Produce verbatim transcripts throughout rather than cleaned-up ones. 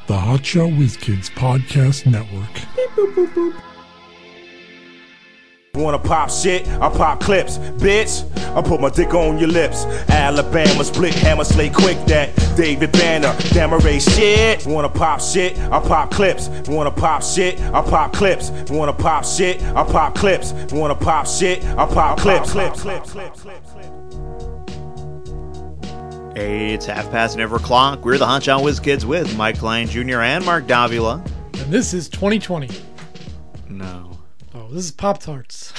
the Hotshot Whiz Kids Podcast Network. Beep, boop, boop, boop. Wanna pop shit? I pop clips, bitch. I put my dick on your lips. Alabama split, hammer slay quick. That David Banner, Damaray shit. Wanna pop shit? I pop clips. Wanna pop shit? I pop clips. Wanna pop shit? I pop clips. Wanna pop shit? I pop clips. Clips, clips, clips, clips, clips. Hey, it's half past never o'clock. We're the Hotshot Whiz Kids with Mike Klein Junior and Mark Davila. And this is twenty twenty. No. Oh, this is Pop-Tarts.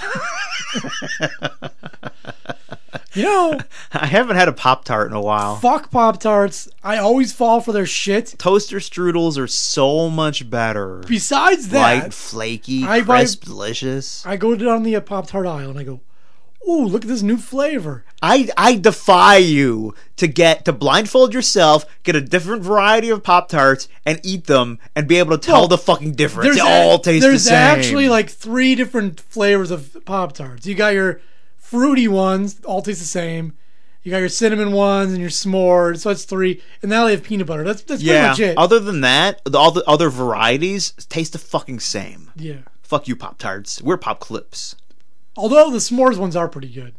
You know, I haven't had a Pop-Tart in a while. Fuck Pop-Tarts. I always fall for their shit. Toaster strudels are so much better. Besides that, light, flaky, I crisp, buy, delicious. I go down the uh, Pop-Tart aisle and I go, ooh, look at this new flavor. I I defy you to get to blindfold yourself, get a different variety of Pop-Tarts, and eat them, and be able to tell Well, the fucking difference. They a- all taste the There's same. actually like three different flavors of Pop-Tarts. You got your fruity ones, all taste the same. You got your cinnamon ones and your s'mores, so that's three. And now they have peanut butter. That's that's yeah. pretty much it. Other than that, the, all the other varieties taste the fucking same. Yeah. Fuck you, Pop-Tarts. We're Pop Clips. Although the s'mores ones are pretty good.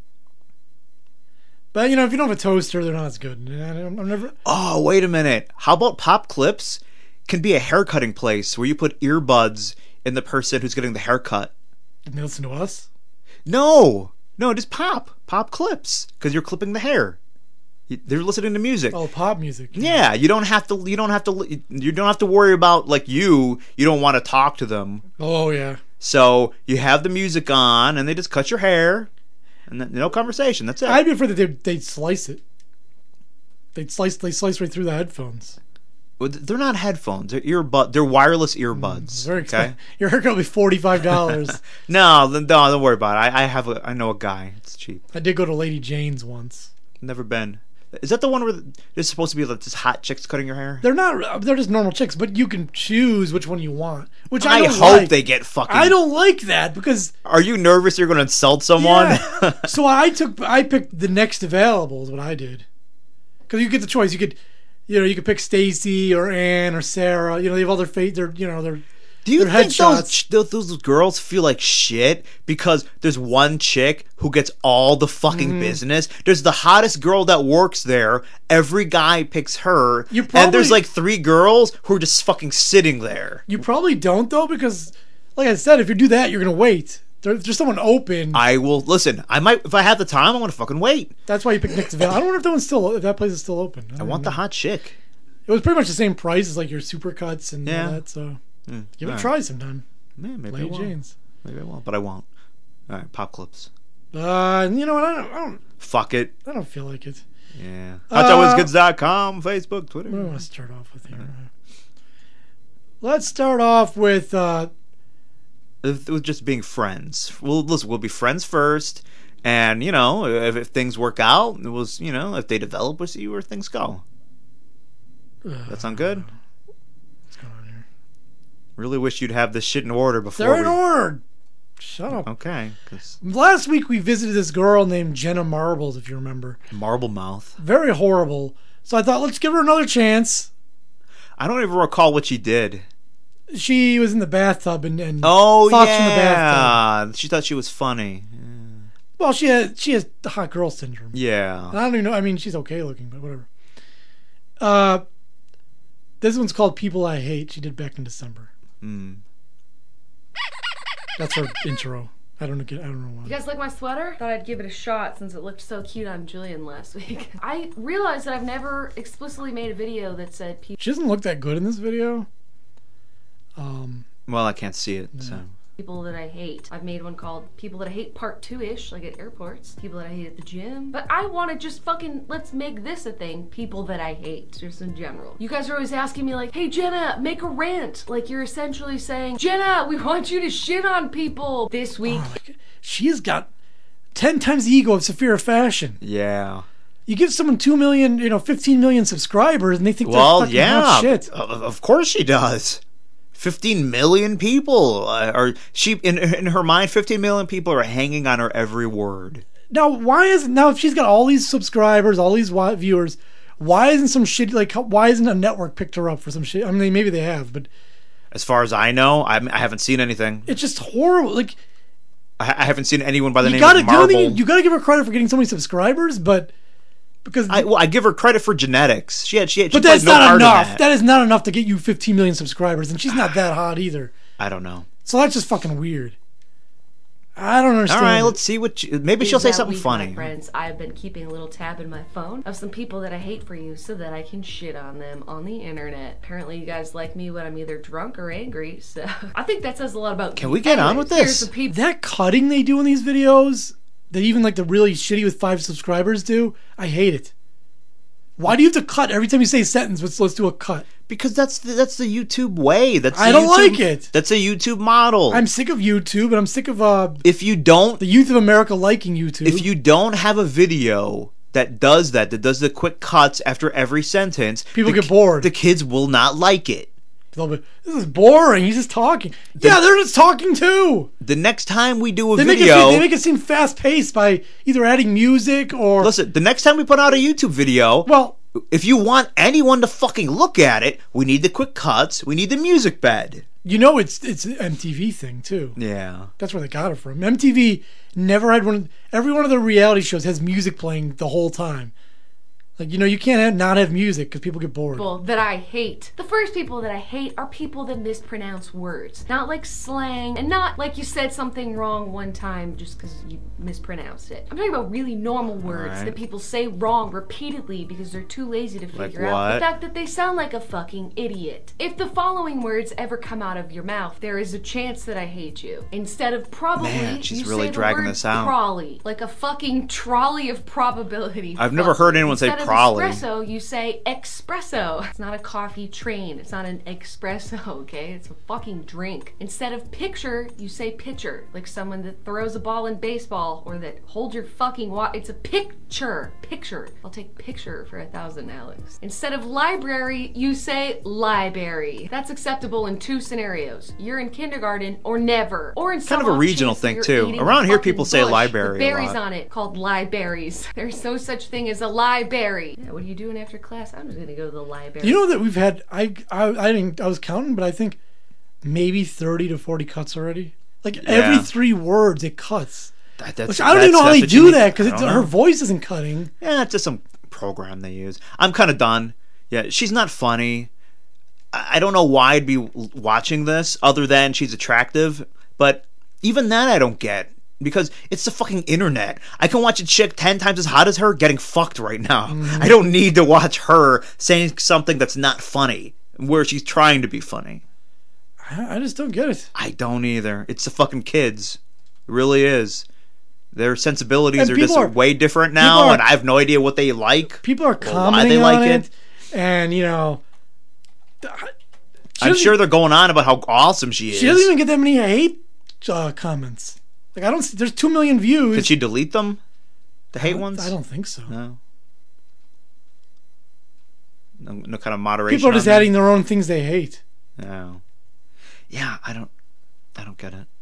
But, you know, if you don't have a toaster, they're not as good. I'm, I'm never... Oh, wait a minute. How about Pop Clips can be a haircutting place where you put earbuds in the person who's getting the haircut? Didn't they listen to us? No. No, just pop. Pop Clips. Because you're clipping the hair. You- They're listening to music. Oh, pop music. Yeah, you don't have to. You don't have to. You don't have to worry about like you. You don't want to talk to them, Oh, yeah. so you have the music on, and they just cut your hair, and then, no conversation. That's it. I'd be afraid that they'd, they'd slice it. They'd slice, they slice right through the headphones. Well, they're not headphones. They're earbud. They're wireless It's earbuds. very okay. expensive. Your haircut will be forty-five dollars. No, then- no, don't worry about it. I, I have. A, I know a guy. It's cheap. I did go to Lady Jane's once. Never been. Is that the one where there's supposed to be like just hot chicks cutting your hair? They're not, they're just normal chicks, but you can choose which one you want. Which I, I don't hope like. they get fucking. I don't like that because... Are you nervous you're going to insult someone? Yeah. So I took, I picked the next available is what I did. Because you get the choice. You could, you know, you could pick Stacy or Ann or Sarah. You know, they have all their fate. They're, you know, they're. Do you Their think those, headshots. those those girls feel like shit because there's one chick who gets all the fucking Mm-hmm. business? There's the hottest girl that works there. Every guy picks her. You and there's probably- like three girls who are just fucking sitting there. You probably don't though, because, like I said, if you do that, you're gonna wait. There, if there's someone open. I will listen. I might if I have the time. I'm gonna fucking wait. That's why you picked next available. I don't know if that one's still, if that place is still open. I don't want the know. hot chick. It was pretty much the same price as like your supercuts and Yeah. all that. So Mm, give it a all try sometime. Yeah, maybe I Lady will. Jane's. Maybe I won't, but I won't. All right, Pop Clips. Uh, you know what? I don't, I don't, Fuck it. I don't feel like it. Yeah. Uh, hot shot whiz kids dot com, Facebook, Twitter. What do I want to start off with here? Let's start off with. Uh, If it was just being friends. Well, listen, we'll be friends first, and you know, if, if things work out, it was you know, if they develop, we'll see where things go. That sound good? what's going on here? Really wish you'd have this shit in order before. They're in we... order. Shut up. Okay, because Last week we visited this girl named Jenna Marbles, if you remember. Marble Mouth. Very horrible. So I thought, let's give her another chance. I don't even recall what she did. She was in the bathtub and, and Oh thoughts from the bathtub. yeah, she thought she was funny. Well, she has she has the hot girl syndrome. Yeah. I don't even know. I mean, she's okay looking, but whatever. Uh, this one's called "People I Hate." She did back in December. Mm. That's her intro. I don't know. I don't know why. You guys like my sweater? Thought I'd give it a shot since it looked so cute on Julian last week. I realized that I've never explicitly made a video that said people She doesn't look that good in this video. Um, Well, I can't see it, so. people that I hate. I've made one called People That I Hate Part two-ish, like at airports. People that I hate at the gym. But I want to just fucking, let's make this a thing. People that I hate, just in general. You guys are always asking me like, hey Jenna, make a rant. Like you're essentially saying, Jenna, we want you to shit on people. This week, oh, like, she's got ten times the ego of Saphira Fashion. Yeah. You give someone two million, you know, fifteen million subscribers, and they think Well, they're fucking yeah. hot shit. Of of course she does. fifteen million people uh, are she in in her mind fifteen million people are hanging on her every word. Now, why is now if she's got all these subscribers, all these wa- viewers, Why isn't some shit like? how- Why isn't a network picked her up for some shit? I mean, maybe they have, but As far as I know, I, I haven't seen anything. it's just horrible. Like I, I haven't seen anyone by the you name gotta, of the only Marble. thing, you gotta give her credit for getting so many subscribers, but because I, well, I give her credit for genetics. She had, she had, she but that's played no not part in enough. that. That is not enough to get you fifteen million subscribers, and she's not that hot either. I don't know. So that's just fucking weird. I don't understand. All right, it. let's see what. She, maybe Is she'll say that something week, my funny. friends, I've been keeping a little tab in my phone of some people that I hate for you so that I can shit on them on the internet. Apparently you guys like me when I'm either drunk or angry, so I think that says a lot about Can you. we get on with Anyways, this? here's the people. That cutting they do in these videos, that even like the really shitty with five subscribers do, I hate it. Why do you have to cut every time you say a sentence? Let's let's do a cut. Because that's the, that's the YouTube way. That's I the don't YouTube- like it. That's a YouTube model. I'm sick of YouTube, and I'm sick of uh, if you don't, the youth of America liking YouTube. if you don't have a video that does that, that does the quick cuts after every sentence, People the get ki- bored. The kids will not like it. They'll be, this is boring. He's just talking. Yeah, they're just talking too. The next time we do a They make, it, video, they make it seem fast paced by either adding music or listen. The next time we put out a YouTube video, well, if you want anyone to fucking look at it, we need the quick cuts. We need the music bed. you know it's it's an M T V thing too. Yeah. That's where they got it from. M T V never had one. Every one of their reality shows has music playing the whole time. Like, you know, you can't have, not have music because people get bored. People that I hate. The first people that I hate are people that mispronounce words. Not like slang, and not like you said something wrong one time just because you mispronounced it. I'm talking about really normal words Alright. that people say wrong repeatedly because they're too lazy to Like figure out what? the fact that they sound like a fucking idiot. If the following words ever come out of your mouth, there is a chance that I hate you. Instead of probably, Man, she's you really say dragging the word this out. Trolley, like a fucking trolley of probability. I've never Fuck. heard anyone say Instead of prolly. espresso, you say espresso. It's not a coffee train. It's not an espresso, okay? It's a fucking drink. Instead of picture, you say pitcher. Like someone that throws a ball in baseball or that holds your fucking wa- It's a picture. Picture. I'll take picture for a thousand, Alex. Instead of library, you say library. That's acceptable in two scenarios. You're in kindergarten or never. Or in Kind of some a regional off chance thing, you're too. eating Around a here, fucking people say bush library with a berries lot. on it called libraries. There's no such thing as a library. Yeah, what are you doing after class? I'm just gonna go to the library. You know that we've had, I, I, I didn't, I was counting, but I think maybe thirty to forty cuts already. Like every Yeah. three words it cuts. That, that's, Which I don't that's- even know how that's they what you do need- that because I don't her know. voice isn't cutting. Yeah, it's just some program they use. I'm kind of done. Yeah, she's not funny. I I don't know why I'd be w- watching this other than she's attractive, but even that I don't get because it's the fucking internet. I can watch a chick ten times as hot as her getting fucked right now. Mm-hmm. I don't need to watch her saying something that's not funny where she's trying to be funny. I, I just don't get it. I don't either. It's the fucking kids. It really is. Their sensibilities And are people just are- way different now, people are- and I have no idea what they like. People are Or why commenting they like on it. it, and you know, she I'm doesn't- sure they're going on about how awesome she is. she doesn't even get that many hate uh, comments. Like I don't. see- There's two million views. Did she delete them? The hate I don't- ones? I don't think so. No. No, no kind of moderation. People are just on them? adding their own things they hate. No. Yeah, I don't. I don't get it.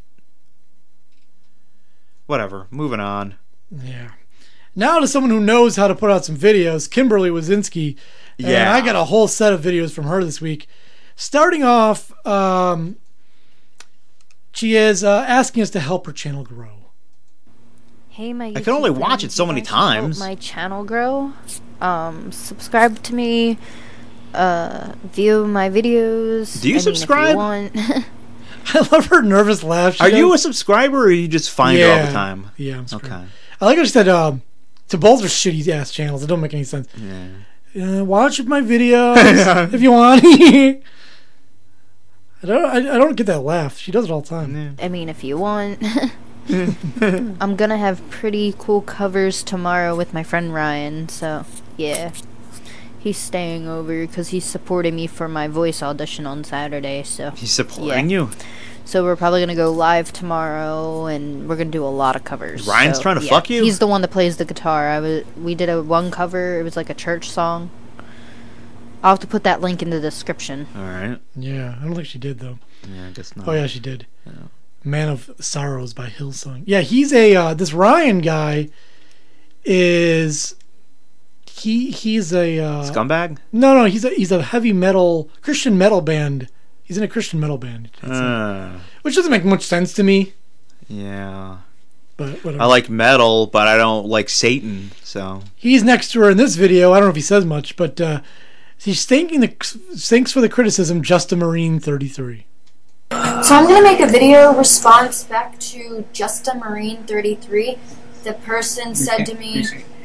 Whatever. Moving on. Yeah. Now to someone who knows how to put out some videos, Kimberly Wazinski. And Yeah. I got a whole set of videos from her this week. Starting off, um, she is uh, asking us to help her channel grow. Hey, my I can only YouTube watch friends, it so you many guys should help times. My channel grow. Um, subscribe to me. Uh, view my videos. Do you I mean, if subscribe? want. I love her nervous laugh. She Are you a does. subscriber or you just find her all the time? Yeah, I'm subscribed. Okay. I like how she said um, to both her shitty ass channels. It don't make any sense. Yeah. Uh, watch my videos if you want. I don't. I, I don't get that laugh. She does it all the time. I mean, if you want. I'm gonna have pretty cool covers tomorrow with my friend Ryan, so yeah. He's staying over because he's supporting me for my voice audition on Saturday, so. He's supporting you? So we're probably gonna go live tomorrow, and we're gonna do a lot of covers. Ryan's so, trying to yeah. fuck you? He's the one that plays the guitar. I was. We did a one cover. It was like a church song. I'll have to put that link in the description. All right. Yeah, I don't think she did though. Yeah, I guess not. Oh yeah, she did. Man of Sorrows by Hillsong. Yeah, he's a uh, this Ryan guy is he he's a uh, Scumbag? no no he's a he's a heavy metal Christian metal band. He's in a Christian metal band, Uh, which doesn't make much sense to me. yeah. But whatever. I like metal, but I don't like Satan, so. He's next to her in this video. I don't know if he says much, but uh, he's thanking the thanks for the criticism. Just a Marine thirty-three. So I'm going to make a video response back to Just a Marine thirty-three. The person said to me,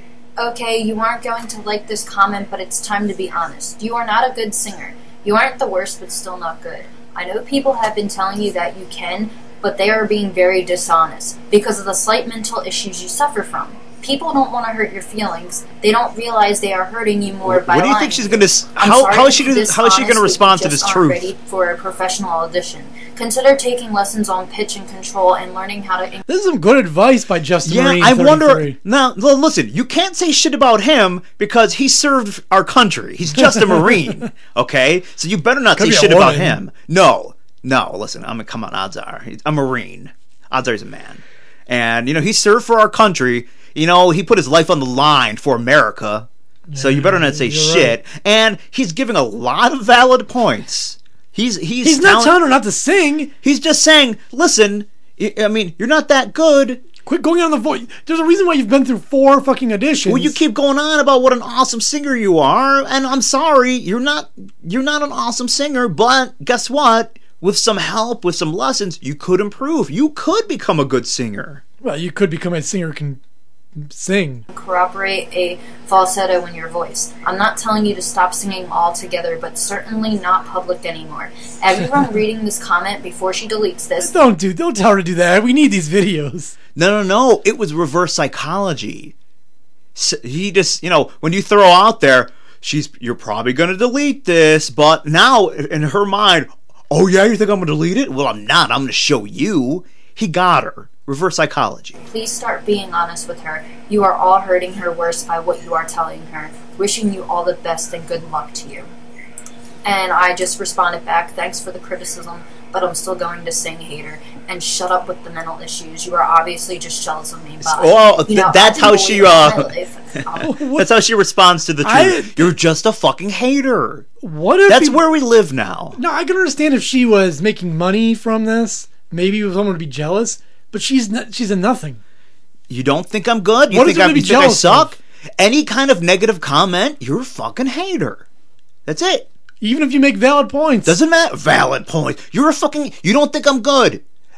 okay, you aren't going to like this comment, but it's time to be honest. You are not a good singer. You aren't the worst, but still not good. I know people have been telling you that you can, but they are being very dishonest because of the slight mental issues you suffer from. People don't want to hurt your feelings. They don't realize they are hurting you more by What do you lying. think she's going to... I'm How, sorry how is she to be gonna, how is she going to dishonest, respond but to you this just aren't truth? ready for a professional audition. Consider taking lessons on pitch and control and learning how to... This is some good advice by Just a Yeah, Marine I thirty-three. wonder... Now, l- listen, you can't say shit about him because he served our country. He's just a Marine, okay? So you better not Could say be a shit about woman. him. No. No, listen, I'm come on, odds are. He's a Marine. Odds are he's a man. And, you know, he served for our country. You know, he put his life on the line for America. So you better not say you're shit. And he's giving a lot of valid points. He's he's, He's not telling- telling her not to sing. He's just saying, listen, I I mean, you're not that good. Quit going on the voice. There's a reason why you've been through four fucking auditions. Well, you keep going on about what an awesome singer you are, and I'm sorry, you're not you're not an awesome singer, but guess what? With some help, with some lessons, you could improve. You could become a good singer. Well, you could become a singer who can sing. Corroborate a falsetto in your voice. I'm not telling you to stop singing altogether, but certainly not public anymore. Everyone reading this comment before she deletes this, Don't do. Don't tell her to do that. We need these videos. No, no, no. It was reverse psychology. S he just, you know, when you throw out there, she's, you're probably going to delete this, but now in her mind, oh yeah, you think I'm going to delete it? Well, I'm not. I'm going to show you. He got her. Reverse psychology. please start being honest with her. You are all hurting her worse by what you are telling her. Wishing you all the best and good luck to you. And I just responded back, thanks for the criticism, but I'm still going to sing, hater. And shut up with the mental issues. You are obviously just jealous of me. Bye. Oh, You know, th- that's I how can she, believe uh, in my life. Um, That's how she responds to the truth. I- You're just a fucking hater. What if? That's he- where we live now. No, I can understand if she was making money from this. Maybe someone would be jealous, but she's not, she's a nothing. You don't think I'm good? You What is think, there I, to be you think I jealous suck? of? Any kind of negative comment, you're a fucking hater. That's it. Even if you make valid points. Doesn't matter. Valid point. You're a fucking... You don't think I'm good.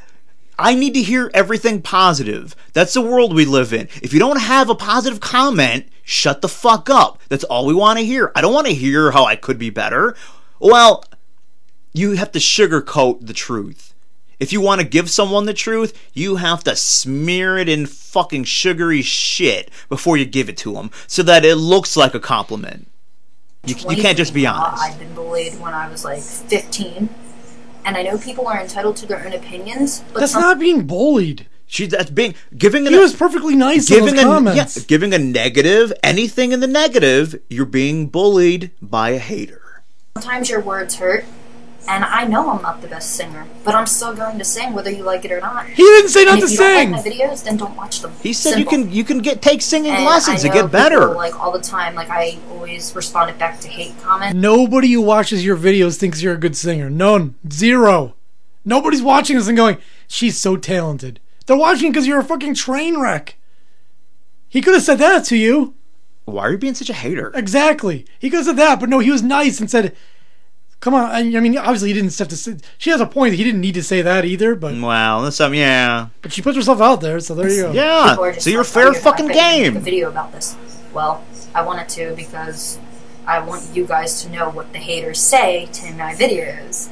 I need to hear everything positive. That's the world we live in. If you don't have a positive comment, shut the fuck up. That's all we want to hear. I don't want to hear how I could be better. Well, you have to sugarcoat the truth. If you want to give someone the truth, you have to smear it in fucking sugary shit before you give it to them so that it looks like a compliment. You, you can't just be honest. I've been bullied when I was like fifteen. And I know people are entitled to their own opinions, but That's some- not being bullied. She that's being giving an, He was perfectly nice in giving those a comments. yeah, giving a negative, anything in the negative, you're being bullied by a hater. sometimes your words hurt. And I know I'm not the best singer, but I'm still going to sing whether you like it or not. He didn't say not And to if you don't sing. like my videos, then don't watch them. He said Simple. you can you can get take singing And lessons I to know get better. people, like all the time, like I always responded back to hate comments. Nobody who watches your videos thinks you're a good singer. None. Zero. Nobody's watching this and going, she's so talented. They're watching because you're a fucking train wreck. He could have said that to you. Why are you being such a hater? Exactly. He could have said that, but no, he was nice and said, come on. I I mean, obviously he didn't have to say, she has a point. He didn't need to say that either, but, Well, that's something. Yeah, but she puts herself out there, so there you go. yeah. People are just So you're like, fair oh, you're fucking not making a game. video about this. Well, I wanted to because I want you guys to know what the haters say to my videos.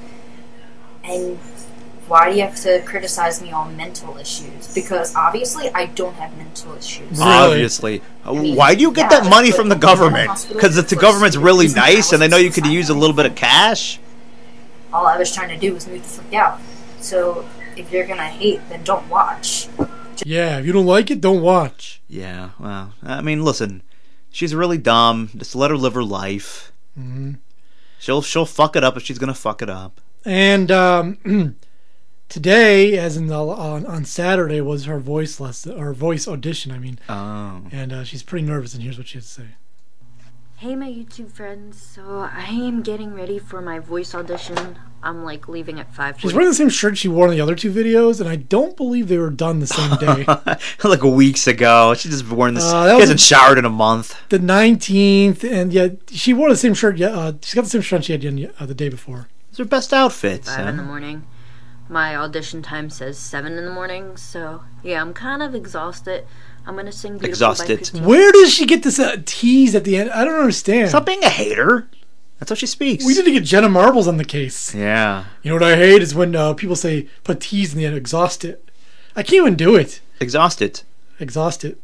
And why do you have to criticize me on mental issues? Because obviously I don't have mental issues. Really? Obviously. Uh, mean, Why do you get yeah, that money but from the I'm in a government? hospital Because the for government's really reasons I nice, and they know you wasn't could use a suicidal. little bit of cash. All I was trying to do was move the fuck out. So if you're gonna hate, then don't watch. Yeah, if you don't like it, don't watch. Yeah. Well, I mean, listen. She's really dumb. Just let her live her life. Mm-hmm. She'll she'll fuck it up if she's gonna fuck it up. And um, today, as in the, on, on Saturday, was her voice lesson, or voice audition, I mean. Oh. And uh, she's pretty nervous, and here's what she has to say. Hey, my YouTube friends. So I am getting ready for my voice audition. I'm like leaving at five. She's wearing the same shirt she wore in the other two videos, and I don't believe they were done the same day. Like weeks ago. She just worn this. Uh, that she was hasn't showered in a month. The nineteenth, and yeah, she wore the same shirt. Yeah, uh, she's got the same shirt she had uh, the day before. It's her best outfit. Five so. in the morning. My audition time says seven in the morning, so yeah, I'm kind of exhausted. I'm gonna sing Beautiful Exhausted. by Christine. Where does she get this uh, tease at the end? I don't understand. Stop being a hater. That's how she speaks. We need to get Jenna Marbles on the case. Yeah. You know what I hate is when uh, people say put tease in the end. Exhausted. I can't even do it. Exhausted. Exhausted.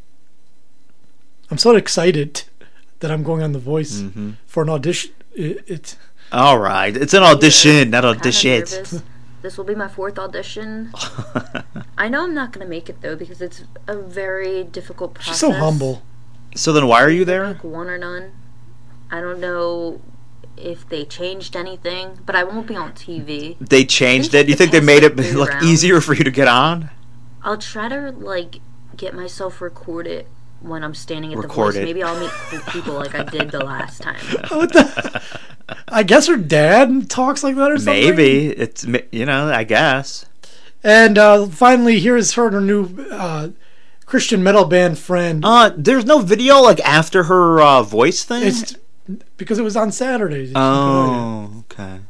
I'm so excited that I'm going on The Voice Mm-hmm. for an audition. It. it All right. It's an audition, not Kinda audition. nervous. This will be my fourth audition. I know I'm not gonna make it though because it's a very difficult process. she's so humble. So then why are you there? Like one or none. I don't know if they changed anything, but I won't be on T V. They changed it? You think they made it look Around. easier for you to get on? I'll try to like get myself recorded when I'm standing at Record the voice. it. Maybe I'll meet cool people like I did the last time. What the? I guess her dad talks like that or something. Maybe. It's, you know, I guess. And uh, finally, here's her and her new uh, Christian metal band friend. Uh, there's no video, like, after her uh, voice thing? It's because it was on Saturdays. Oh, okay.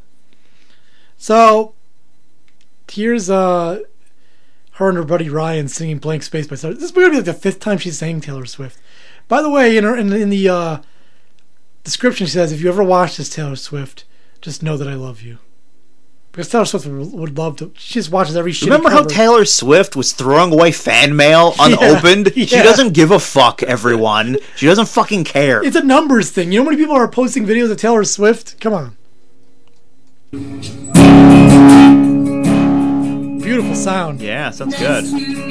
So here's uh, her and her buddy Ryan singing "Blank Space" by Taylor. This is going to be like the fifth time she's sang Taylor Swift. By the way, in her in, in the uh, description, she says, "If you ever watch this Taylor Swift, just know that I love you." Because Taylor Swift would, would love to. She just watches every shitty Remember how cover. Taylor Swift was throwing away fan mail Yeah, unopened? She yeah. doesn't give a fuck, everyone. She doesn't fucking care. It's a numbers thing. You know how many people are posting videos of Taylor Swift? Come on. Beautiful sound. Yeah, sounds good.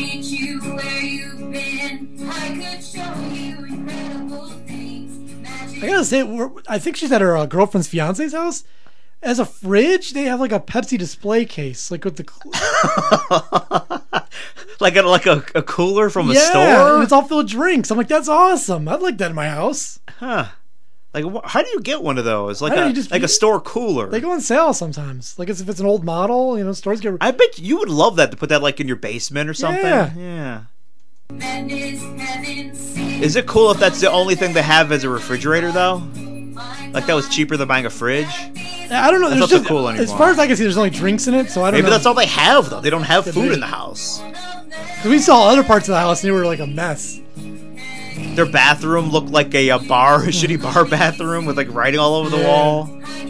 I gotta say, we're, I think she's at her uh, girlfriend's fiance's house. As a fridge, they have like a Pepsi display case, like with the cl- like a like a, a cooler from a yeah, store? and it's all filled with drinks. I'm like, that's awesome. I'd like that in my house. Huh. Like, wh- how do you get one of those? Like I don't a know, you just- like a store cooler. They go on sale sometimes. Like as if it's an old model, you know, stores get. I bet you would love that to put that like in your basement or something. Yeah. Yeah. Is it cool if that's the only thing they have as a refrigerator though? Like that was cheaper than buying a fridge? I don't know. That's There's not so just, cool anymore. as far as I can see, there's only drinks in it, so I don't Maybe know. that's all they have though. They don't have Could food be. in the house. 'Cause we saw other parts of the house, and they were like a mess. Their bathroom looked like a, a bar, a shitty bar bathroom with like writing all over the Yeah. wall.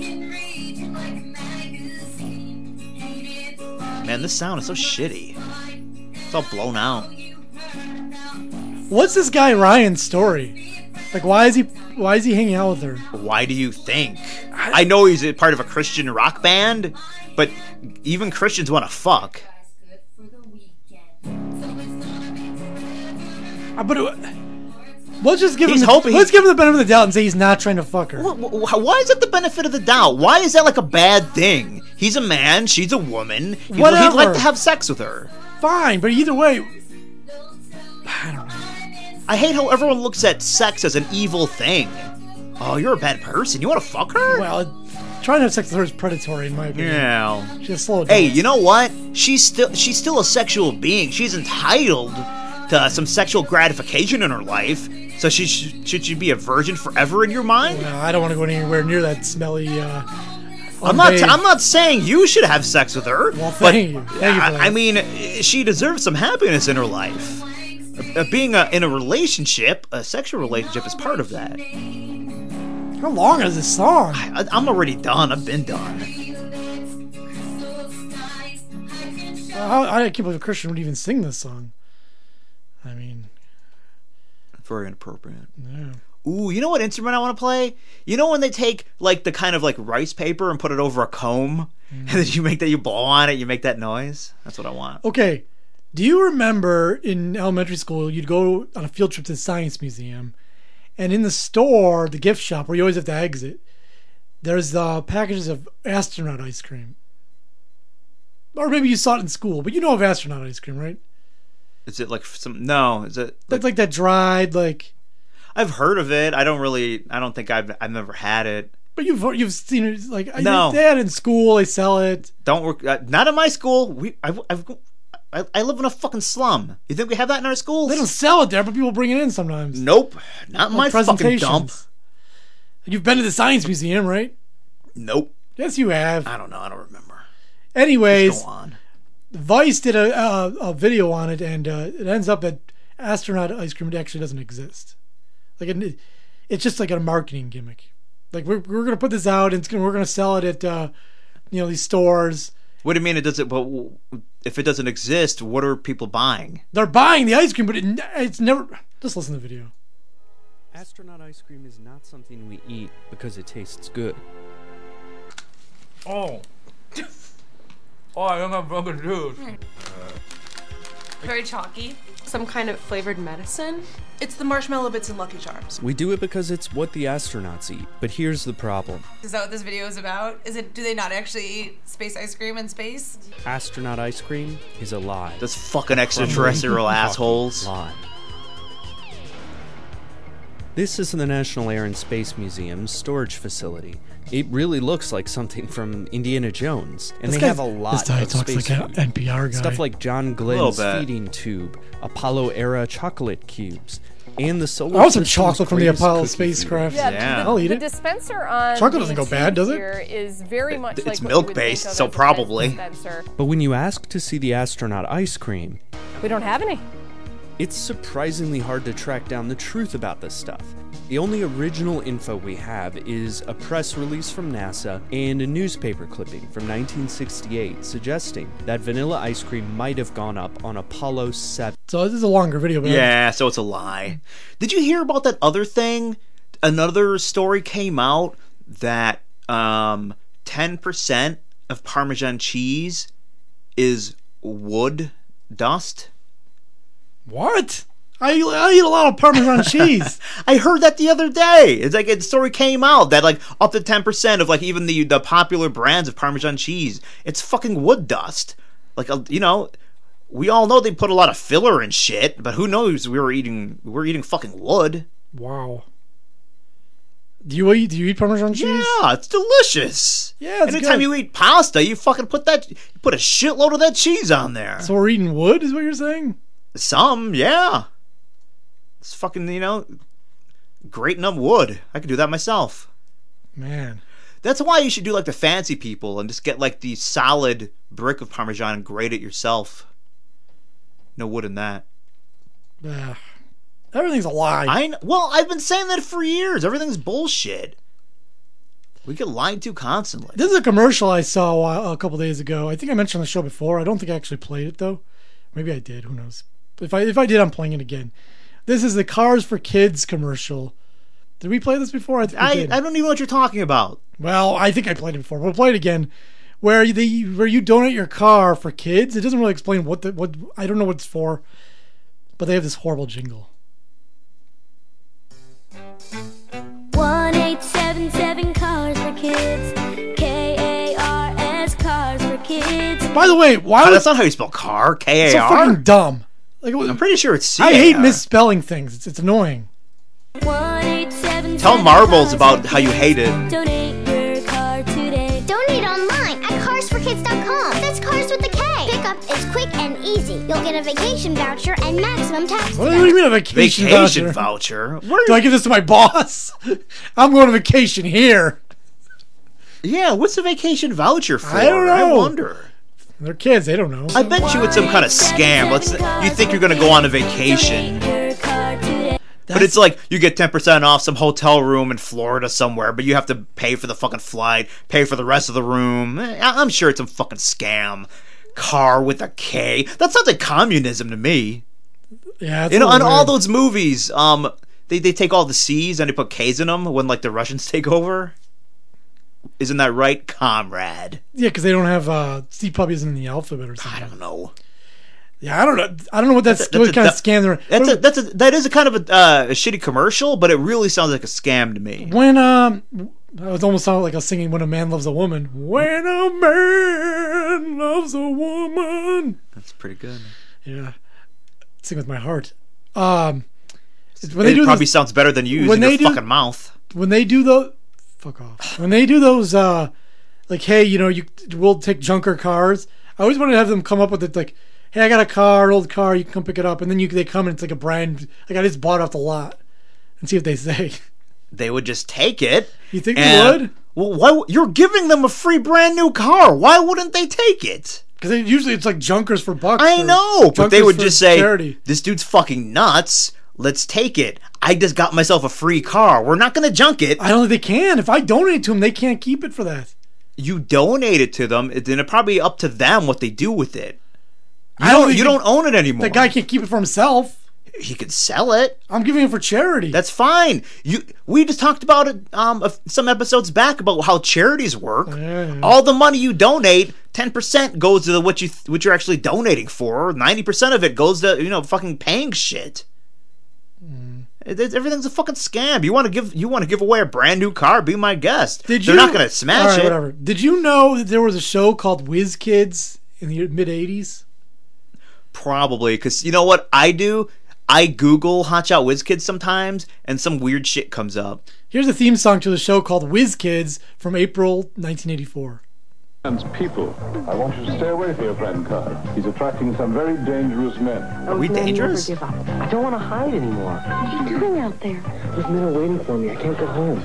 Man, this sound is so shitty. It's all blown out. What's this guy Ryan's story? Like, why is he? Why is he hanging out with her? Why do you think? I know he's a part of a Christian rock band, but even Christians want to fuck. Uh, But it, let's just give He's him. The, hoping- let's give him the benefit of the doubt and say he's not trying to fuck her. Wh- wh- Why is that the benefit of the doubt? Why is that like a bad thing? He's a man, she's a woman. He'd, he'd Whatever. like to have sex with her. Fine, but either way, I don't know. I hate how everyone looks at sex as an evil thing. Oh, you're a bad person. You want to fuck her? Well, trying to have sex with her is predatory, in my opinion. Yeah. Just slow it Hey, down. you know what? She's still she's still a sexual being. She's entitled to some sexual gratification in her life. So she sh- should she be a virgin forever in your mind? Well, I don't want to go anywhere near that smelly. Uh, I'm not. unbathed- I'm not saying you should have sex with her. Well, but thank you. Thank you for I, that. I mean, she deserves some happiness in her life. Uh, being a, in a relationship, a sexual relationship, is part of that. How long is this song? I, I'm already done. I've been done. How, I can't believe a Christian would even sing this song. I mean, Very inappropriate. yeah. Ooh, you know what instrument I want to play? You know when they take like the kind of like rice paper and put it over a comb, Mm. and then you make that you blow on it, you make that noise. That's what I want. Okay, do you remember in elementary school you'd go on a field trip to the Science Museum, and in the store, the gift shop where you always have to exit, there's uh, packages of astronaut ice cream. Or maybe you saw it in school, but you know of astronaut ice cream, right? Is it like some? No, is it? That's like that dried, like. I've heard of it. I don't really. I don't think I've. I've never had it. But you've you've seen it like I No. they had it in school. They sell it. Don't work. Uh, not in my school. We. I've. I've I, I live in a fucking slum. You think we have that in our schools? They don't sell it there, but people bring it in sometimes. Nope. Not in my Like fucking presentations. dump. You've been to the Science Museum, right? Nope. Yes, you have. I don't know. I don't remember. Anyways, Go on. Vice did a, a, a video on it, and uh, it ends up that astronaut ice cream actually doesn't exist. Like it, it's just like a marketing gimmick. Like we're we're gonna put this out, and it's gonna, we're gonna sell it at uh, you know these stores. What do you mean it doesn't? But if it doesn't exist, what are people buying? They're buying the ice cream, but it, it's never. Just listen to the video. Astronaut ice cream is not something we eat because it tastes good. Oh. Oh, I don't have fucking juice. Very chalky. Some kind of flavored medicine. It's the marshmallow bits in Lucky Charms. We do it because it's what the astronauts eat. But here's the problem. Is that what this video is about? Is it? Do they not actually eat space ice cream in space? Astronaut ice cream is a lie. Those fucking extraterrestrial assholes. Lie. This is the National Air and Space Museum's storage facility. It really looks like something from Indiana Jones. And This they guy- have a lot this guy of talks space like an food. N P R guy. Stuff like John Little Glenn's bit. feeding tube, Apollo-era chocolate cubes, and the solar I want some system's chocolate from the greatest Apollo cookie spacecraft. feeder. Yeah. I'll eat the it. dispenser on Chocolate doesn't the go bad, does it? here is very much It's like what you would milk-based, think of so as a probably. dispenser. But when you ask to see the astronaut ice cream, We don't have any. it's surprisingly hard to track down the truth about this stuff. The only original info we have is a press release from NASA and a newspaper clipping from nineteen sixty-eight suggesting that vanilla ice cream might have gone up on Apollo seven. So this is a longer video, but Yeah, so it's a lie. Did you hear about that other thing? Another story came out that um, ten percent of Parmesan cheese is wood dust. what? I, I eat a lot of Parmesan cheese. I heard that the other day. It's like a story came out that like up to ten percent of like even the the popular brands of Parmesan cheese, it's fucking wood dust. Like uh, you know, we all know they put a lot of filler and shit, but who knows? We were eating we were eating fucking wood. Wow. Do you eat? Do you eat Parmesan cheese? Yeah, it's delicious. Yeah, it's Anytime good. you eat pasta, you fucking put that you put a shitload of that cheese on there. So we're eating wood, is what you're saying? Some, yeah. It's fucking, you know, grating up wood. I could do that myself. Man. That's why you should do like the fancy people and just get like the solid brick of Parmesan and grate it yourself. No wood in that. Ugh. Everything's a lie. I kn- well, I've been saying that for years. Everything's bullshit. We get lied to constantly. This is a commercial I saw a, while, a couple days ago. I think I mentioned on the show before. I don't think I actually played it though. Maybe I did. Who knows? If I if I did, I'm playing it again. This is the Cars for Kids commercial. Did we play this before? I think we I, did. I don't even know what you're talking about. Well, I think I played it before. We'll play it again. Where you, the where you donate your car for kids. It doesn't really explain what the what I don't know what it's for, but they have this horrible jingle. one eight seven seven Cars for Kids. K A R S Cars for Kids. By the way, why Oh, was that's not how you spell car. K it's A so R. fucking dumb? Like it was, I'm pretty sure it's C A I R. hate misspelling things. It's it's annoying. one eight seven Tell seven Marbles Cars about for how you Kids. hate it. Donate your car today. Donate online at cars for kids dot com. That's cars with a K. Pickup is quick and easy. You'll get a vacation voucher and maximum tax What do you mean a vacation, Vacation voucher? voucher? Where Do I give this to my boss? I'm going on vacation here. Yeah, what's the vacation voucher for? I don't know. I wonder. They're kids. They don't know. I bet you it's some kind of scam. Let's. You think you're gonna go on a vacation, Your car today. but it's like you get ten percent off some hotel room in Florida somewhere, but you have to pay for the fucking flight, pay for the rest of the room. Eh, I- I'm sure it's some fucking scam. Car with a K. That sounds like communism to me. Yeah, it's You a know, little on all weird. those movies, um, they they take all the C's and they put K's in them when like the Russians take over. Isn't that right, comrade? Yeah, because they don't have uh, C Puppy isn't in the alphabet or something. I don't know. Yeah, I don't know. I don't know what that's, That's a- what that's a- kind of that- scam they're. That's a that's a that is a kind of a, uh, a shitty commercial, but it really sounds like a scam to me. When um, it was almost sounded like I was singing "When a Man Loves a Woman." When a man loves a woman. That's pretty good. Yeah, sing with my heart. Um, When they it do probably this- sounds better than you when using your they do- fucking mouth. When they do the fuck off. When they do those, uh, like, hey, you know, you we'll take junker cars. I always wanted to have them come up with it, like, hey, I got a car, old car, you can come pick it up, and then you they come and it's like a brand, like I just bought off the lot, and see what they say. They would just take it. You think and, they would? Well, why? You're giving them a free brand new car. Why wouldn't they take it? Because usually it's like junkers for bucks. I or know, but they junkers would for just say, charity. "This dude's fucking nuts. Let's take it. I just got myself a free car. We're not going to junk it." I don't think they can. If I donate it to them, they can't keep it for that. You donate it to them, then it's probably up to them what they do with it. You I don't don't. think You the- don't own it anymore. The guy can't keep it for himself. He could sell it. I'm giving it for charity. That's fine. You. We just talked about it um a- some episodes back about how charities work. Yeah. All the money you donate, ten percent goes to the, what you what you're actually donating for. Ninety percent of it goes to you know fucking paying shit. Mm. It- it- everything's a fucking scam. You want to give you want to give away a brand new car? Be my guest. Did They're you, not gonna smash all right, it. Whatever. Did you know that there was a show called Whiz Kids in the mid eighties? Probably, because you know what I do? I Google Hotshot Whiz Kids sometimes, and some weird shit comes up. Here's a theme song to the show called Whiz Kids from April nineteen eighty-four. People, I want you to stay away from your friend Carl. He's attracting some very dangerous men. Are we dangerous? I don't want to hide anymore. What are you doing out there? Those men are waiting for me. I can't go home.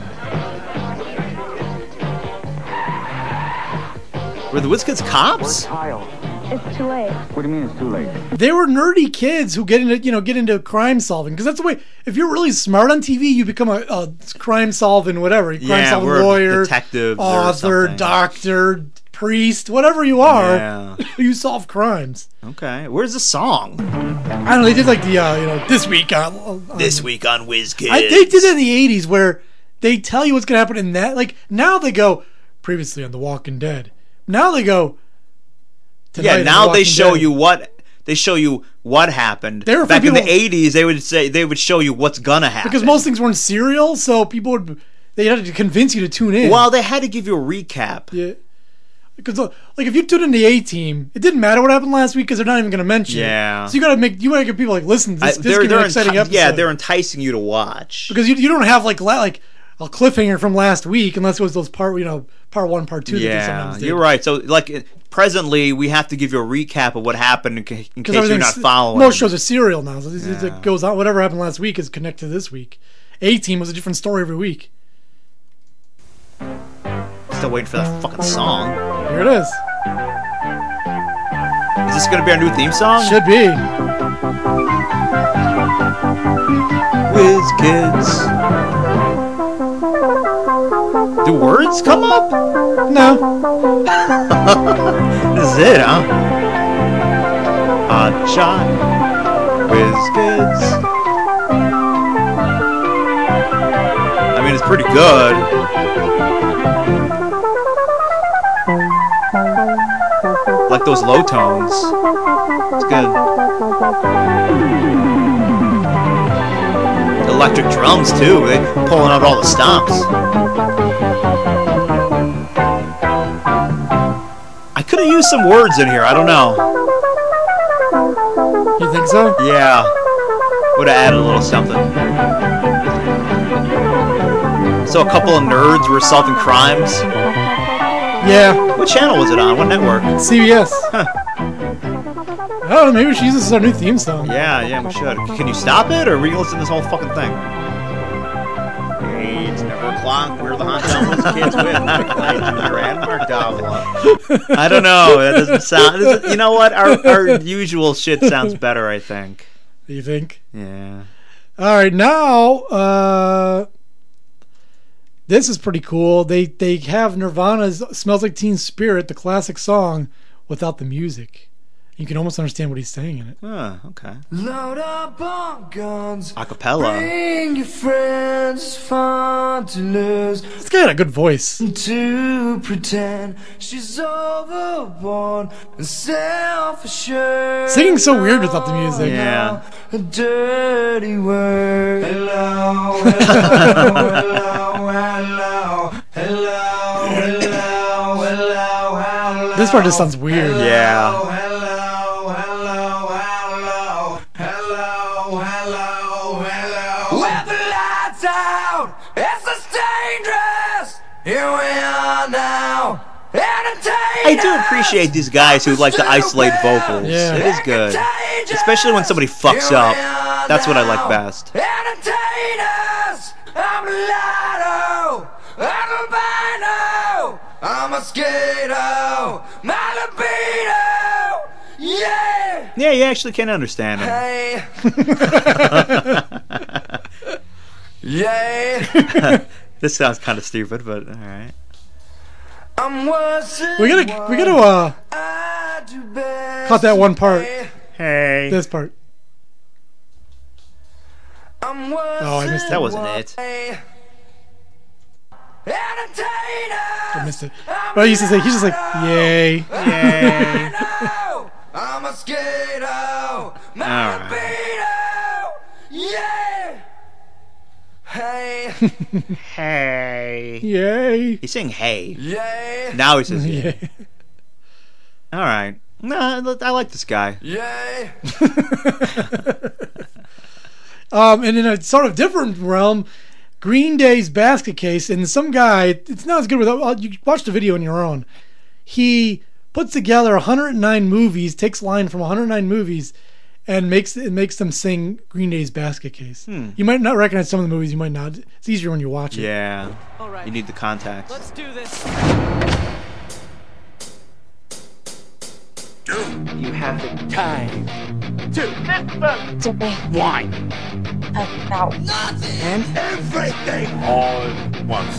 Were the Whiz Kids cops? Kyle. It's too late. What do you mean it's too late? They were nerdy kids who get into you know get into crime solving because that's the way. If you're really smart on T V, you become a, a crime solving whatever, crime Yeah, solving we're lawyer, detectives or author, something. doctor, priest, whatever you are. Yeah. You solve crimes. Okay, where's the song? I don't know. They did like the uh, you know this week on, on This week on Whiz Kids. I, they did it in the eighties where they tell you what's going to happen in that. Like, now they go, previously on The Walking Dead. Now they go, tonight Yeah, on now The they Walking show Dead. you what they show you what happened. They were for Back in people- the eighties, they would say they would show you what's gonna happen. Because most things weren't serial, so people would, they had to convince you to tune in. Well, they had to give you a recap. Yeah. Because, uh, like, if you tuned in the A Team, it didn't matter what happened last week because they're not even going to mention Yeah. it. So you got to make, you got to get people like, listen, I- this, this they're could be they're an exciting enti- episode. yeah, they're enticing you to watch. Because you, you don't have, like, la- like, a cliffhanger from last week unless it was those part, you know, part one, part two. that they Yeah, sometimes did. you're right. So, like, it- presently, we have to give you a recap of what happened in, ca- in case you're everything's- not following. Most shows are serial now. So this, Yeah. it goes on. Whatever happened last week is connected to this week. A Team was a different story every week. Still waiting for that fucking song. Here it is. Is this gonna be our new theme song? Should be. Whiz Kids. Do words come up? No. This is it, huh? Hot shot. Whiz Kids. I mean, it's pretty good. Like those low tones. It's good. Electric drums, too. They pulling out all the stops. I could have used some words in here. I don't know. You think so? Yeah. Would have added a little something. So a couple of nerds were solving crimes. Yeah. What channel was it on? What network? C B S. Huh. I don't know. Maybe we should use this as our new theme song. Yeah, yeah, we should. Can you stop it, or are we gonna listen to this whole fucking thing? Hey, it's never o'clock. We're the Hot Shot Whiz Kids with Mike Junior and Mark Davila. I don't know. That doesn't sound. Doesn't, you know what? Our our usual shit sounds better. I think. You think? Yeah. All right, now uh, this is pretty cool. They they have Nirvana's "Smells Like Teen Spirit," the classic song, without the music. You can almost understand what he's saying in it. Oh, okay. Load up on guns. Acapella. Bring your friends. It's fun to lose. This guy had a good voice. To pretend she's overborn and self-assured. Singing so weird without the music. Yeah. A dirty word. Hello, hello, hello, hello, hello, hello, hello, hello. This part just sounds weird. Yeah. by now. I do appreciate these guys who like to isolate vocals. Yeah. It is good. Especially when somebody fucks up. That's what I like best. Entertainers, I'm Lotto, I'm albino, I'm a skater, my libido, yeah. Yeah, you actually can understand him. Hey. Yeah. This sounds kind of stupid, but all right. I'm worse We gotta, we gotta, uh, cut that one part. Hey. This part. Oh, I missed it. That wasn't it. I missed it. But he used to say, he's just like, yay. Yay. I'm a skater, All my right. libido, yeah. Hey. Hey. Yay. He's saying hey. Yay. Now he says Yeah. yeah. All right. No, I like this guy. Yay. Um, and in a sort of different realm, Green Day's Basket Case, and some guy, it's not as good without, you watch the video on your own. He puts together one hundred nine movies, takes line from one hundred nine movies, and makes it makes them sing Green Day's Basket Case. Hmm. You might not recognize some of the movies, you might not. It's easier when you watch it. Yeah. All right. You need the context. Let's do this. You have the time Two. to make wine about nothing and everything all at once.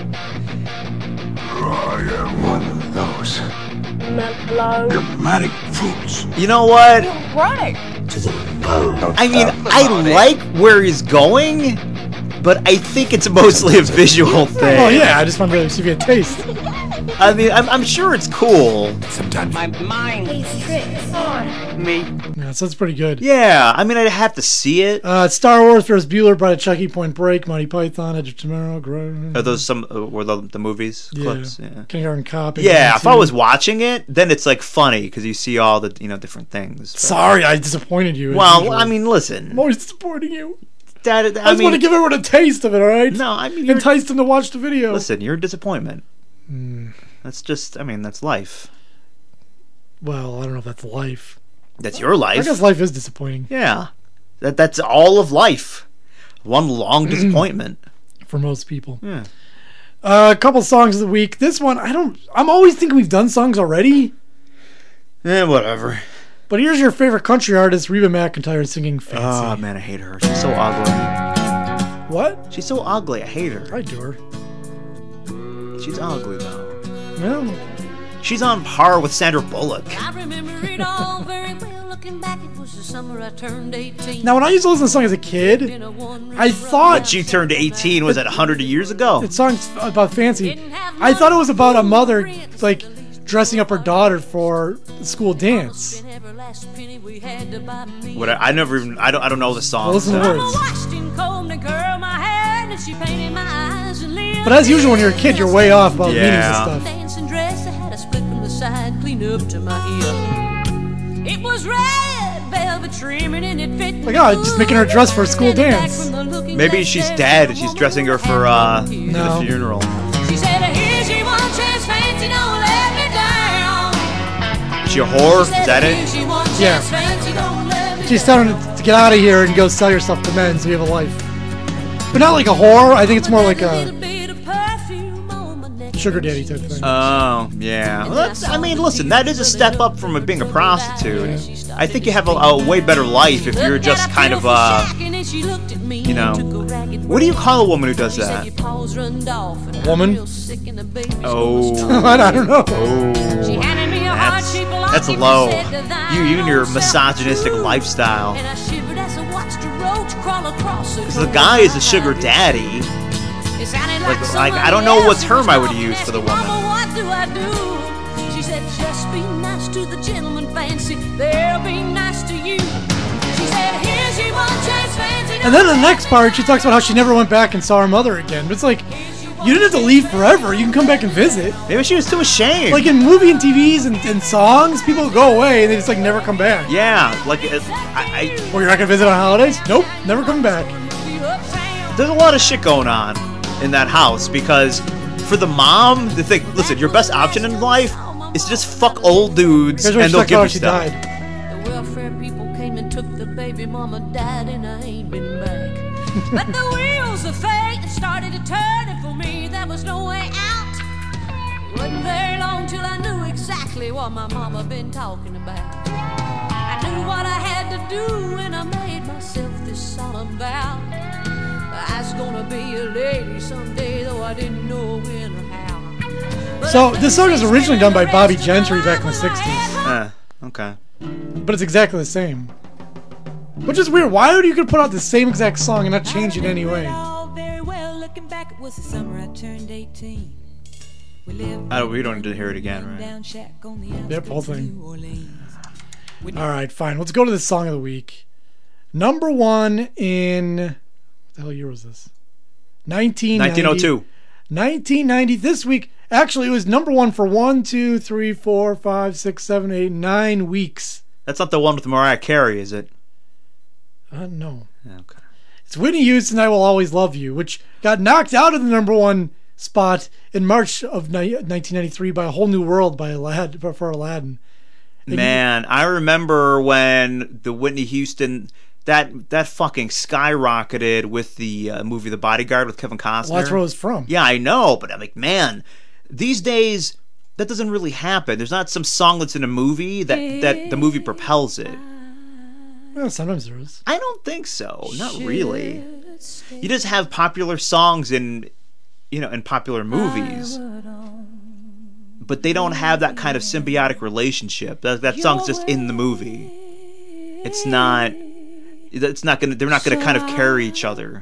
I am one of those dramatic fruits. You know what? Right. To the bone. I mean, I like where he's going, but I think it's mostly a visual thing. Oh yeah, I just wanted to see if you had taste. I mean, I'm, I'm sure it's cool. Sometimes my mind plays tricks on me. Yeah, so it's pretty good. Yeah, I mean, I'd have to see it. Uh, Star Wars versus Bueller, Bride of Chucky, Point Break, Monty Python, Edge of Tomorrow, Gro- Are those some uh, were the, the movies yeah. clips? Yeah. Kindergarten Cop. Yeah, if I two. was watching it, then it's like funny because you see all the you know different things. But- Sorry, I disappointed you. as Well, usual. I mean, listen. I'm always disappointing you. That, I, I, just mean, want to give everyone a taste of it, all right? No, I mean, you're- entice them to watch the video. listen, you're a disappointment. Hmm. That's just, I mean, that's life. Well, I don't know if that's life. That's your life. I guess life is disappointing Yeah, that that's all of life. One long disappointment. for most people. Yeah. Uh, a couple songs of the week. This one, I don't. I'm always thinking we've done songs already. Eh, whatever. But here's your favorite country artist, Reba McEntire, singing "Fancy." Oh man, I hate her. She's so ugly. What? She's so ugly. I hate her. I do her. She's ugly though. Well, she's on par with Sandra Bullock. I remember it all very well. Looking back, it was the summer I turned eighteen. now when I used to listen to the song as a kid, I thought When she turned eighteen, was that one hundred years ago? the song's about fancy. I thought it was about a mother like dressing up her daughter for the school dance. What? I, I never even. I don't. I don't know the song. Well, listen to the so- words. Washed and combed and curled my hair, and she painted my eyes and lips. But as usual, when you're a kid, you're way off about meanings Yeah. and stuff. Dancing dress, I had a split from the side, clean up to my hip. It was red velvet trimming, and it fit. Like, oh, just making her dress for a school dance. Maybe she's dead and she's dressing her for uh for No. the funeral. She said, "Here's your one chance, fancy, don't let me down." Is she a whore? Is that "Here's it? your one Yeah. chance, fancy, don't let me She's telling her to get out of here and go sell yourself to men so you have a life. But not like a whore. I think it's more like a sugar daddy type thing. Oh yeah. Well, that's, I mean, listen, that is a step up from being a prostitute. I think you have a, a way better life if you're just kind of uh, you know, what do you call a woman who does that? Woman? Oh. I don't know. Oh. That's, that's low. You, you and your misogynistic lifestyle. Because the guy is a sugar daddy. Like, like, I don't know what term I would use for the woman. What do I do? She said, just be nice to the gentleman, fancy. They'll be nice to you. She said, here's your one chance, fancy. And then in the next part, she talks about how she never went back and saw her mother again. But it's like, you didn't have to leave forever. You can come back and visit. Maybe she was too ashamed. Like in movie and T Vs and, and songs, people go away and they just like never come back. Yeah, like it, I, I. Well, you're not gonna visit on holidays? Nope, never coming back. There's a lot of shit going on in that house because for the mom to think, listen, your best option in life is to just fuck old dudes Here's and what they'll she give you she stuff. died. The welfare people came and took the baby mama died and I ain't been back. But the wheels of fate started to turn and for me there was no way out. Wasn't very long till I knew exactly what my mama been talking about. I knew what I had to do and I made myself this solemn vow. I was gonna be a lady someday, though I didn't know when or how. So this song was originally done by Bobby Gentry back in the sixties. Uh, okay. But it's exactly the same. Which is weird. Why would you could put out the same exact song and not change it in any way? Very well, looking back, it was the summer I turned eighteen. We lived I don't, we don't need to hear it again, right? down shack on the Yep, whole thing. New Orleans. All right, fine. Let's go to the song of the week. Number one in... What the hell year was this? nineteen ninety. nineteen oh two. nineteen ninety. This week, actually, it was number one for one, two, three, four, five, six, seven, eight, nine weeks. That's not the one with Mariah Carey, is it? Uh, no. Okay. It's Whitney Houston, I Will Always Love You, which got knocked out of the number one spot in March of nineteen ninety-three by A Whole New World by Aladdin, for Aladdin. Man, I remember when the Whitney Houston... That that fucking skyrocketed with the uh, movie The Bodyguard with Kevin Costner. Well, that's where it was from. Yeah, I know, but I'm like, man, these days that doesn't really happen. There's not some song that's in a movie that, that the movie propels it. Well, sometimes there is. I don't think so. Not really. You just have popular songs in, you know, in popular movies, but they don't have that kind of symbiotic relationship. That that song's just in the movie. It's not. It's not gonna. They're not gonna kind of carry each other.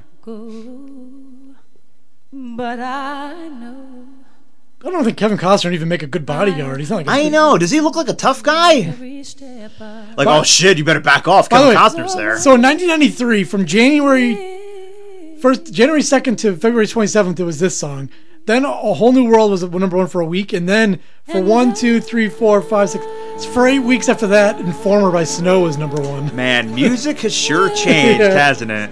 But I know. I don't think Kevin Costner would even make a good bodyguard. He's not like a I big- know. Does he look like a tough guy? Like, oh shit, you better back off. By the Kevin way, Costner's there. So in nineteen ninety-three, from January first, January second to February twenty-seventh, it was this song. Then A Whole New World was number one for a week, and then for one, two, three, four, five, six, for eight weeks after that, Informer by Snow was number one. Man, music has sure changed, Yeah. hasn't it?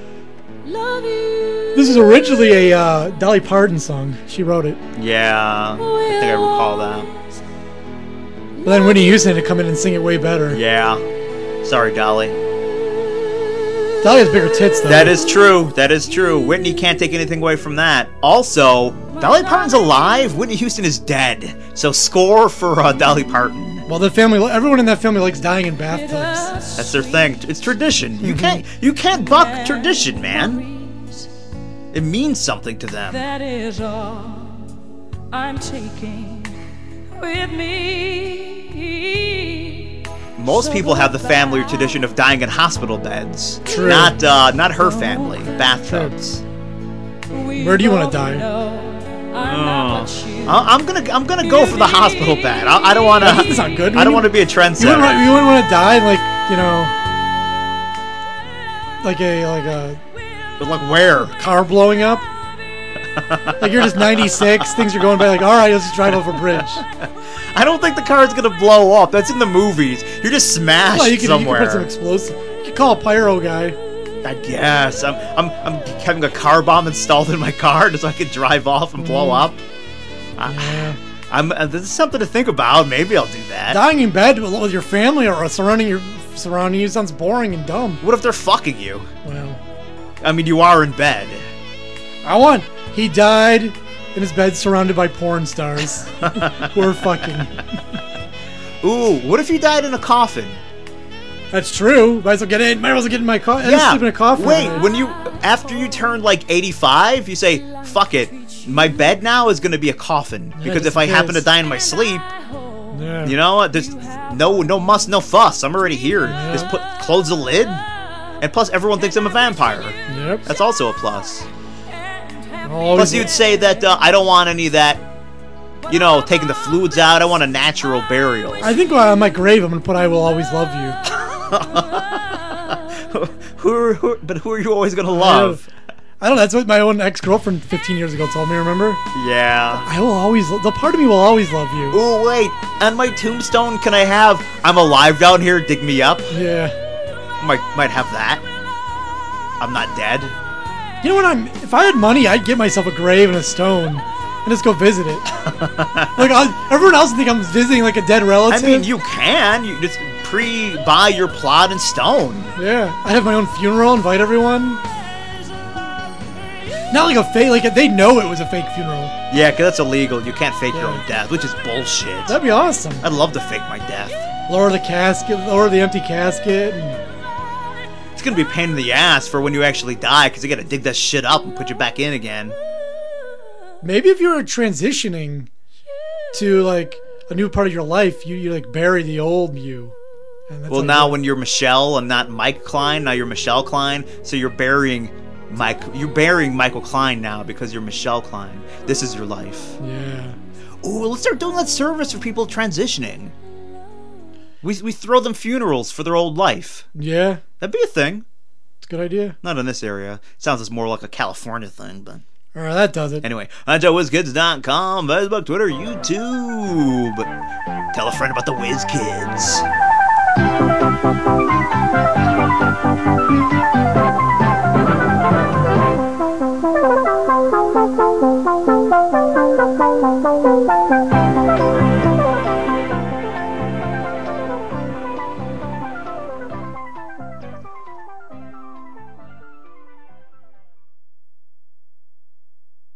This is originally a uh, Dolly Parton song. She wrote it. Yeah, I think I recall that. But then Whitney Houston had to come in and sing it way better. Yeah. Sorry, Dolly. Dolly has bigger tits, though. That is true. That is true. Whitney can't take anything away from that. Also, Dolly Parton's alive. Whitney Houston is dead. So score for uh, Dolly Parton. Well, the family, everyone in that family likes dying in bathtubs. That's their thing. It's tradition. You can't. You can't buck tradition, man. It means something to them. That is all I'm taking with me. Most people have the family tradition of dying in hospital beds. True. Not, uh, not her family. Bathtubs. Where do you want to die? Oh. I- I'm gonna, I'm gonna go for the hospital bed. I, I don't want to. That doesn't sound good. I don't want to be a You trendsetter. wouldn't, want- you wouldn't want to die in, like, you know, like a like a But like where? car blowing up. Like you're just ninety-six, things are going by. Like, all right, let's just drive over a bridge. I don't think the car's gonna blow up. That's in the movies. You're just smashed Well, you can, you somewhere. can put some explosive. You can call a pyro guy. I guess I'm, I'm, I'm having a car bomb installed in my car just so I can drive off and blow up. I, I'm. Uh, this is something to think about. Maybe I'll do that. Dying in bed with with your family or surrounding your surrounding you sounds boring and dumb. What if they're fucking you? Well, I mean, you are in bed. I want. He died in his bed surrounded by porn stars who are fucking. Ooh, what if you died in a coffin? That's true. Might as well get in. Might as well get in my coffin. Yeah. Sleep in a coffin. Wait, when you after you turn like eighty-five, you say, "Fuck it, my bed now is gonna be a coffin because just if I in happen to case. die in my sleep, Yeah. you know, there's no no muss, no fuss. I'm already here. Just put close the lid, and plus everyone thinks I'm a vampire. Yep. That's also a plus. Always Plus, you'd say that uh, I don't want any of that. You know, taking the fluids out. I want a natural burial. I think on my grave I'm gonna put "I will always love you." who, are, who, but who are you always gonna love? I don't know. That's what my own ex-girlfriend fifteen years ago told me. Remember? Yeah. I will always. The part of me will always love you. Ooh, wait. On my tombstone, can I have "I'm alive down here, dig me up"? Yeah. Might might have that. I'm not dead. You know what? I'm. If I had money, I'd get myself a grave and a stone, and just go visit it. Like I, everyone else think I'm visiting like a dead relative. I mean, you can. You just pre-buy your plot in stone. Yeah, I have my own funeral. Invite everyone. Not like a fake. Like they know it was a fake funeral. Yeah, because that's illegal. You can't fake yeah. your own death, which is bullshit. That'd be awesome. I'd love to fake my death. Lower the casket. Lower the empty casket. And... It's gonna be a pain in the ass for when you actually die, because you gotta dig that shit up and put you back in again. Maybe if you were transitioning to like a new part of your life, you you like bury the old you. And that's well, like now it. when you're Michelle and not Mike Klein, now you're Michelle Klein, so you're burying Mike. You're burying Michael Klein now because you're Michelle Klein. This is your life. Yeah. Ooh, let's start doing that service for people transitioning. We we throw them funerals for their old life. Yeah. That'd be a thing. It's a good idea. Not in this area. Sounds as more like a California thing, but... Alright, that does it. Anyway, on to whiz kids dot com, Facebook, Twitter, YouTube. Tell a friend about the Whiz Kids.